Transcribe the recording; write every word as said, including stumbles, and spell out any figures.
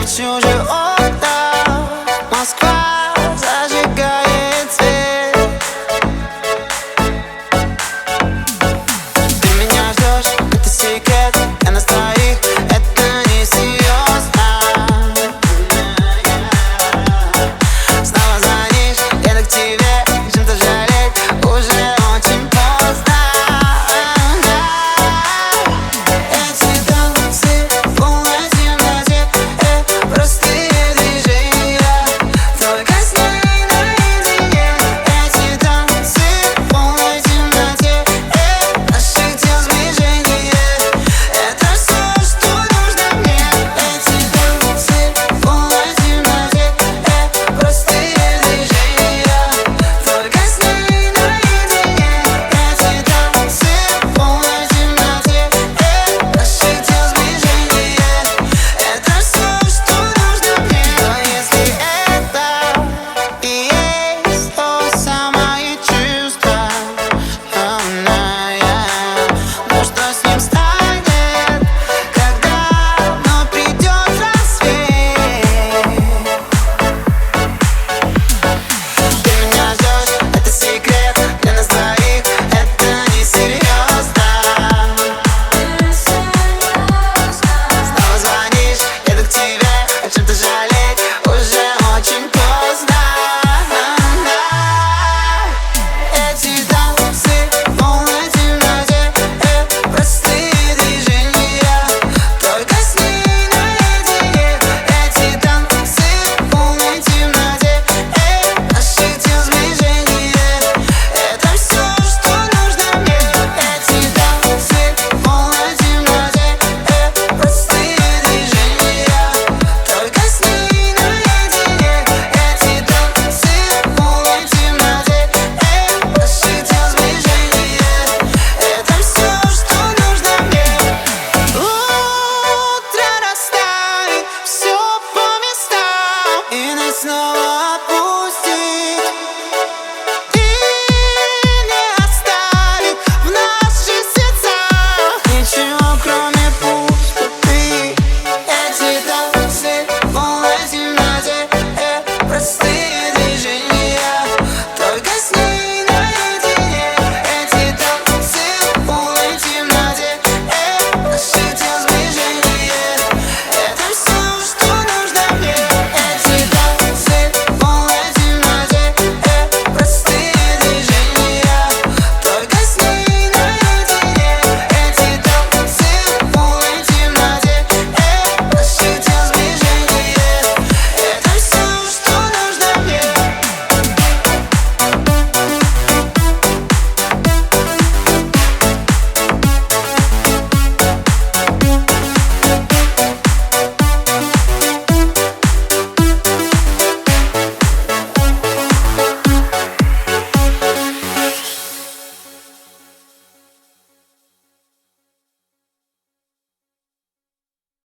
чужие окна. Москва зажигает свет. Ты меня ждешь, это секрет. Я на своих, это не серьезно. Снова звонишь, еду к тебе, чем-то жалеть уже очень поздно. Эти танцы в полной темноте, э, простые движения, только с ней наедине. Эти танцы в полной темноте, э, наших тел сближение, это все, что нужно мне. Эти танцы в полной темноте, э, простые движения, только с ней наедине. Эти танцы в полной темноте, э, наших тел сближение, это все, что нужно мне. Но если это и есть то самое чувство, то что с ним станет, когда вновь придет рассвет? Ты меня ждешь, это секрет. Для нас двоих это не серьезно. Снова звонишь, еду к тебе, о чем-то жалеть уже очень поздно. Эти танцы в полной темноте, э, простые движения, только с ней наедине. Эти танцы в полной темноте, э, наших тел сближение, это все, что нужно мне. Эти танцы в полной темноте, э, простые движения, только с ней наедине. Эти танцы в полной темноте, э, наших тел сближение, это все, что нужно мне. Утро растает, все по местам, и нас снова